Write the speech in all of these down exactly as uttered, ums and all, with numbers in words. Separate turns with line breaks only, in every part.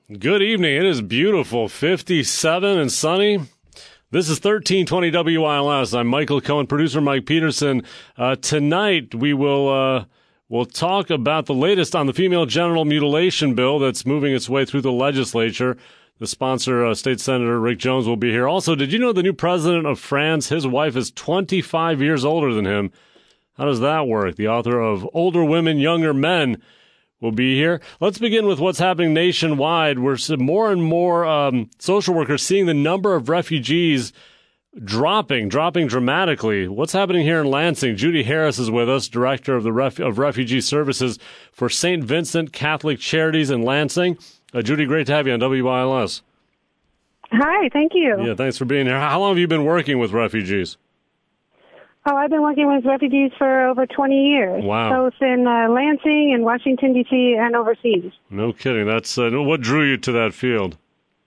Good evening. It is beautiful, fifty-seven and sunny. This is thirteen twenty W I L S. I'm Michael Cohen, producer Mike Peterson. Uh, tonight we will uh, we'll talk about the latest on the female genital mutilation bill that's moving its way through the legislature. The sponsor, uh, State Senator Rick Jones, will be here. Also, did you know the new president of France, his wife is twenty-five years older than him? How does that work? The author of Older Women, Younger Men will be here. Let's begin with what's happening nationwide. We're seeing more and more um, social workers seeing the number of refugees dropping, dropping dramatically. What's happening here in Lansing? Judy Harris is with us, Director of the Ref- of Refugee Services for Saint Vincent Catholic Charities in Lansing. Uh, Judy, great to have you on W I L S.
Hi, thank you.
Yeah, thanks for being here. How long have you been working with refugees?
Oh, I've been working with refugees for over twenty years.
Wow.
Both in uh, Lansing and Washington, D C and overseas.
No kidding. That's uh, what drew you to that field?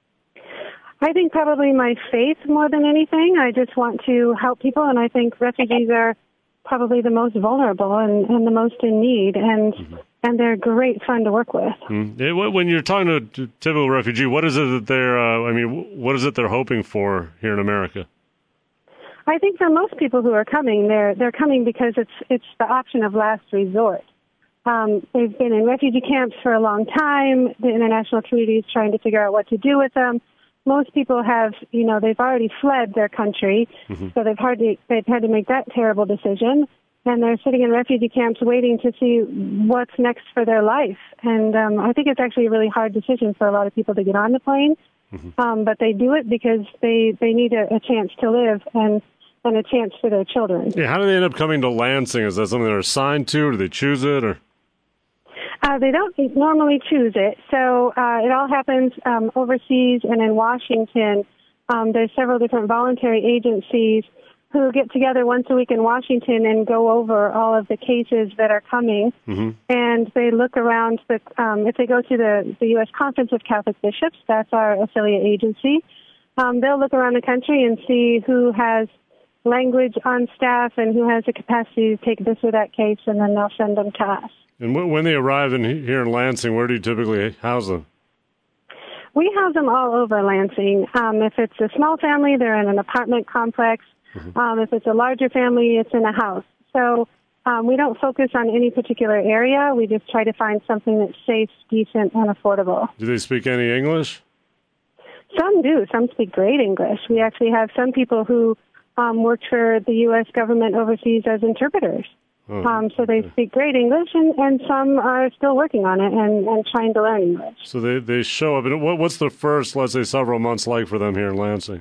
I think probably my faith more than anything. I just want to help people, and I think refugees are probably the most vulnerable and, and the most in need, and mm-hmm. and they're great fun to work with.
Mm-hmm. When you're talking to a typical refugee, what is it that they're, uh, I mean, what is it they're hoping for here in America?
I think for most people who are coming, they're they're coming because it's it's the option of last resort. Um, they've been in refugee camps for a long time. The international community is trying to figure out what to do with them. Most people have, you know, they've already fled their country, mm-hmm. so they've hardly they've had to make that terrible decision, and they're sitting in refugee camps waiting to see what's next for their life. And um, I think it's actually a really hard decision for a lot of people to get on the plane, mm-hmm. um, but they do it because they they need a, a chance to live and. and a chance for their children.
Yeah, how do they end up coming to Lansing? Is that something they're assigned to? Do they choose it? Or
uh, they don't normally choose it. So uh, it all happens um, overseas and in Washington. Um, there's several different voluntary agencies who get together once a week in Washington and go over all of the cases that are coming. Mm-hmm. And they look around. The, um, if they go to the, the U S Conference of Catholic Bishops, that's our affiliate agency, um, they'll look around the country and see who has language on staff and who has the capacity to take this or that case, and then they'll send them to us.
And when they arrive in here in Lansing, where do you typically house them?
We house them all over Lansing. Um, if it's a small family, they're in an apartment complex. Mm-hmm. Um, if it's a larger family, it's in a house. So um, we don't focus on any particular area. We just try to find something that's safe, decent, and affordable.
Do they speak any English?
Some do. Some speak great English. We actually have some people who Um, worked for the U S government overseas as interpreters. Oh, um, so they okay. speak great English, and, and some are still working on it and, and trying to learn English.
So they, they show up. And what, what's the first, let's say, several months like for them here in Lansing?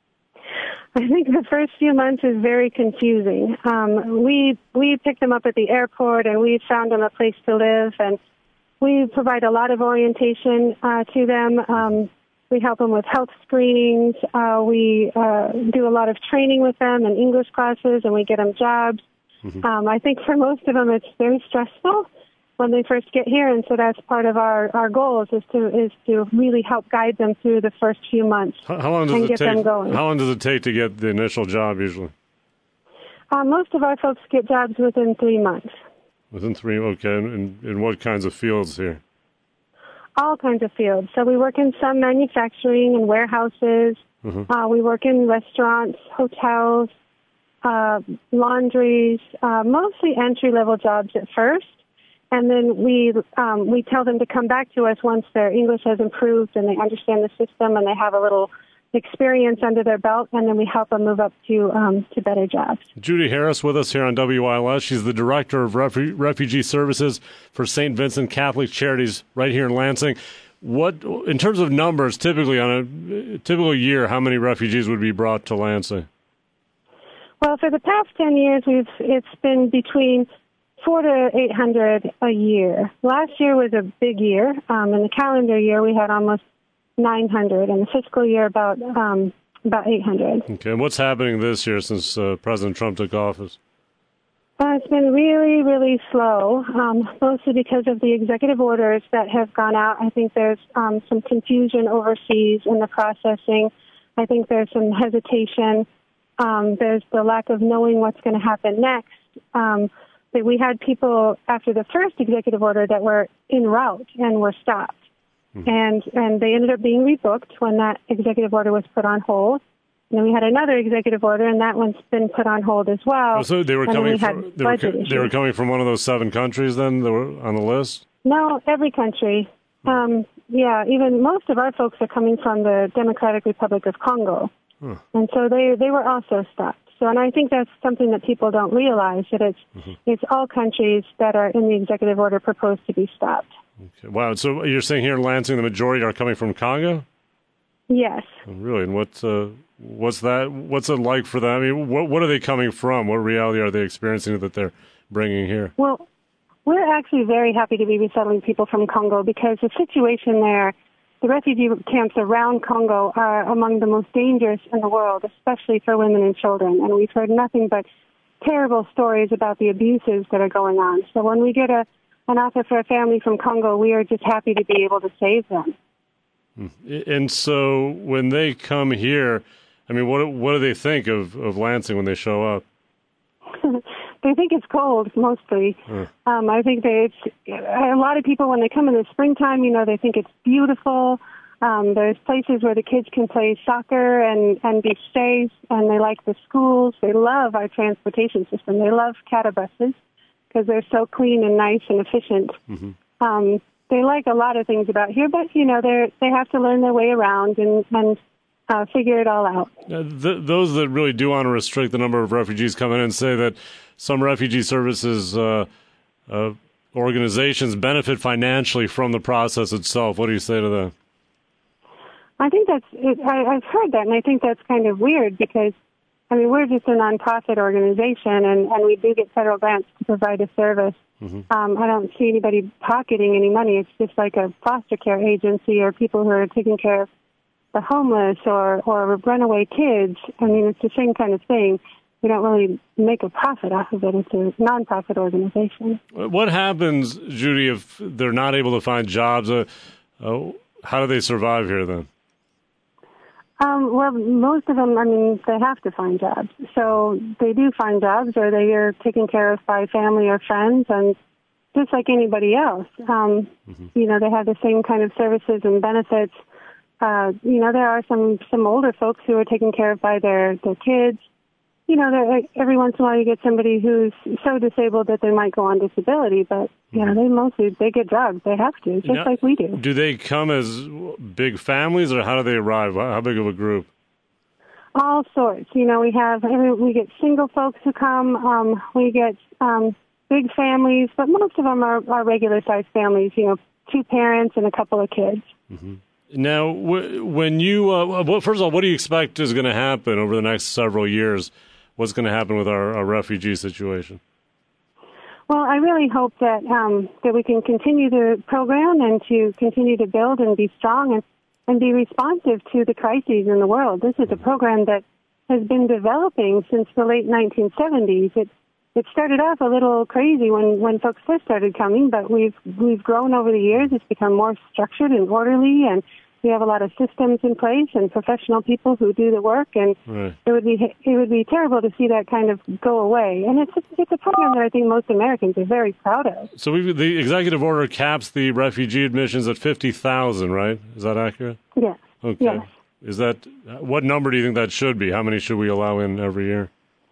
I think the first few months is very confusing. Um, we we pick them up at the airport, and we found them a place to live, and we provide a lot of orientation uh, to them. Um, We help them with health screenings. Uh, we uh, do a lot of training with them and English classes, and we get them jobs. Mm-hmm. Um, I think for most of them, it's very stressful when they first get here, and so that's part of our, our goals is to is to really help guide them through the first few months
how, how long does
and
it
get
take,
them going.
How long does it take to get the initial job usually?
Uh, most of our folks get jobs within three months.
Within three, okay. In, in what kinds of fields here?
All kinds of fields. So we work in some manufacturing and warehouses. Mm-hmm. Uh, we work in restaurants, hotels, uh, laundries, uh, mostly entry-level jobs at first. And then we um, we tell them to come back to us once their English has improved and they understand the system and they have a little experience under their belt, and then we help them move up to um, to better jobs.
Judy Harris with us here on W I L S. She's the Director of Refu- Refugee Services for Saint Vincent Catholic Charities right here in Lansing. What, in terms of numbers, typically on a typical year, how many refugees would be brought to Lansing?
Well, for the past ten years, we've it's been between four to eight hundred a year. Last year was a big year. Um, in the calendar year, we had almost nine hundred, and the fiscal year about um, about eight hundred.
Okay, and what's happening this year since uh, President Trump took office?
Uh, it's been really, really slow, um, mostly because of the executive orders that have gone out. I think there's um, some confusion overseas in the processing. I think there's some hesitation. Um, there's the lack of knowing what's going to happen next. Um, but we had people after the first executive order that were en route and were stopped. Mm-hmm. And and they ended up being rebooked when that executive order was put on hold. And then we had another executive order, and that one's been put on hold as well.
Oh, so they were
and
coming
we
from they were, they were coming from one of those seven countries then that were on the list?
No, every country. Um, yeah, even most of our folks are coming from the Democratic Republic of Congo. Huh. And so they, they were also stopped. So, and I think that's something that people don't realize, that it's mm-hmm. it's all countries that are in the executive order proposed to be stopped.
Okay. Wow. So you're saying here in Lansing the majority are coming from Congo?
Yes.
Oh, really? And what, uh, what's that? What's it like for them? I mean, what, what are they coming from? What reality are they experiencing that they're bringing here?
Well, we're actually very happy to be resettling people from Congo because the situation there, the refugee camps around Congo are among the most dangerous in the world, especially for women and children. And we've heard nothing but terrible stories about the abuses that are going on. So when we get a, an offer for a family from Congo, we are just happy to be able to save them.
And so when they come here, I mean, what what do they think of, of Lansing when they show up?
They think it's cold, mostly. Huh. Um, I think they, it's, a lot of people, when they come in the springtime, you know, they think it's beautiful. Um, there's places where the kids can play soccer and, and be safe, and they like the schools. They love our transportation system. They love CATA buses because they're so clean and nice and efficient. Mm-hmm. Um, they like a lot of things about here, but, you know, they they have to learn their way around and, and uh, figure it all out.
Uh, th- those that really do want to restrict the number of refugees coming in say that some refugee services uh, uh, organizations benefit financially from the process itself. What do you say to that?
I think that's, it, I, I've heard that, and I think that's kind of weird because, I mean, we're just a nonprofit organization, and, and we do get federal grants to provide a service. Mm-hmm. Um, I don't see anybody pocketing any money. It's just like a foster care agency or people who are taking care of the homeless or, or runaway kids. I mean, it's the same kind of thing. We don't really make a profit off of it. It's a nonprofit organization.
What happens, Judy, if they're not able to find jobs? Uh, uh, how do they survive here then?
Um, well, most of them, I mean, they have to find jobs. So they do find jobs, or they are taken care of by family or friends, and just like anybody else. Um, mm-hmm. You know, they have the same kind of services and benefits. Uh, you know, there are some, some older folks who are taken care of by their, their kids. You know, there, every once in a while you get somebody who's so disabled that they might go on disability, but, you mm-hmm. know, they mostly, they get jobs. They have to, just now, like we do.
Do they come as big families, or how do they arrive? How big of a group?
All sorts. You know, we have, we get single folks who come. Um, we get um, big families, but most of them are, are regular-sized families, you know, two parents and a couple of kids.
Mm-hmm. Now, when you, uh, well, first of all, what do you expect is going to happen over the next several years? What's going to happen with our, our refugee situation?
Well, I really hope that um, that we can continue the program and to continue to build and be strong and, and be responsive to the crises in the world. This is a program that has been developing since the late nineteen seventies. It it started off a little crazy when, when folks first started coming, but we've we've grown over the years. It's become more structured and orderly, and we have a lot of systems in place and professional people who do the work, and right. it would be it would be terrible to see that kind of go away. And it's a, it's a program that I think most Americans are very proud of.
So we've, the executive order caps the refugee admissions at fifty thousand, right? Is that accurate?
Yes.
Okay.
Yes.
Is that, what number do you think that should be? How many should we allow in every year?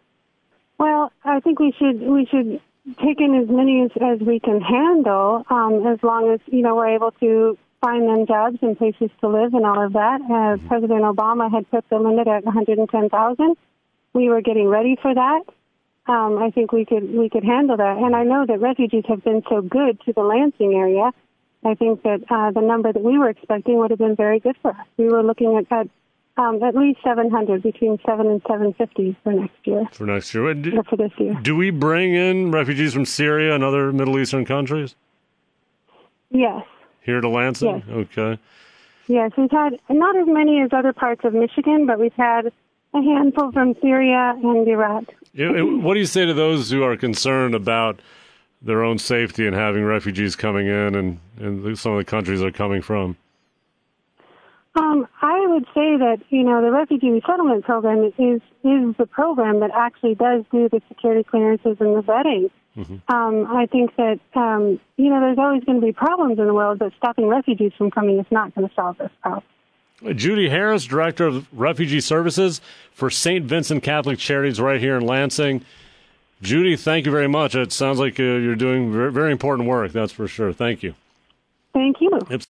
Well, I think we should we should take in as many as, as we can handle, um, as long as, you know, we're able to find them jobs and places to live and all of that. Uh, mm-hmm. President Obama had put the limit at one hundred ten thousand. We were getting ready for that. Um, I think we could we could handle that. And I know that refugees have been so good to the Lansing area. I think that uh, the number that we were expecting would have been very good for us. We were looking at, at um, at least seven hundred, between seven and seven fifty for next year.
For next year, do,
or for this year.
Do we bring in refugees from Syria and other Middle Eastern countries?
Yes.
Here to Lansing?
Yes.
Okay.
Yes, we've had not as many as other parts of Michigan, but we've had a handful from Syria and Iraq.
What do you say to those who are concerned about their own safety and having refugees coming in and, and some of the countries they're coming from?
Um, I would say that, you know, the refugee resettlement program is is the program that actually does do the security clearances and the vetting.
Mm-hmm.
Um, I think that, um, you know, there's always going to be problems in the world, but stopping refugees from coming is not going to solve this problem.
Judy Harris, Director of Refugee Services for Saint Vincent Catholic Charities right here in Lansing. Judy, thank you very much. It sounds like uh, you're doing very, very important work, that's for sure. Thank you.
Thank you.